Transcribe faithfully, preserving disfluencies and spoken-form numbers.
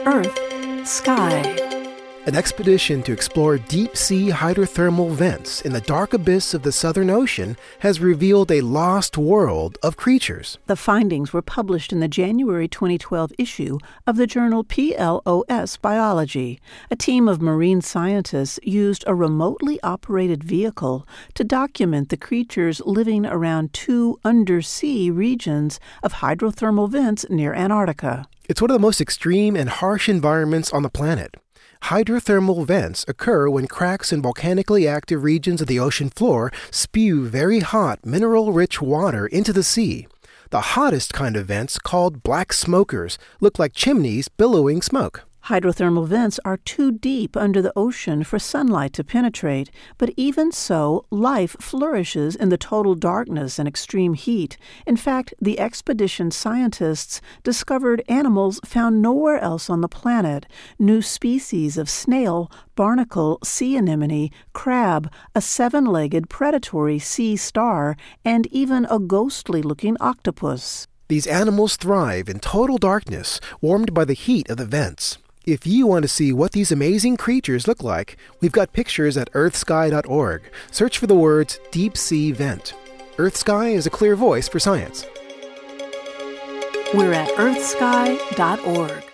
Earth, Sky. An expedition to explore deep-sea hydrothermal vents in the dark abyss of the Southern Ocean has revealed a lost world of creatures. The findings were published in the January twenty twelve issue of the journal P L O S Biology. A team of marine scientists used a remotely operated vehicle to document the creatures living around two undersea regions of hydrothermal vents near Antarctica. It's one of the most extreme and harsh environments on the planet. Hydrothermal vents occur when cracks in volcanically active regions of the ocean floor spew very hot, mineral-rich water into the sea. The hottest kind of vents, called black smokers, look like chimneys billowing smoke. Hydrothermal vents are too deep under the ocean for sunlight to penetrate, but even so, life flourishes in the total darkness and extreme heat. In fact, the expedition scientists discovered animals found nowhere else on the planet, new species of snail, barnacle, sea anemone, crab, a seven-legged predatory sea star, and even a ghostly-looking octopus. These animals thrive in total darkness, warmed by the heat of the vents. If you want to see what these amazing creatures look like, we've got pictures at earth sky dot org. Search for the words deep sea vent. EarthSky is a clear voice for science. We're at earth sky dot org.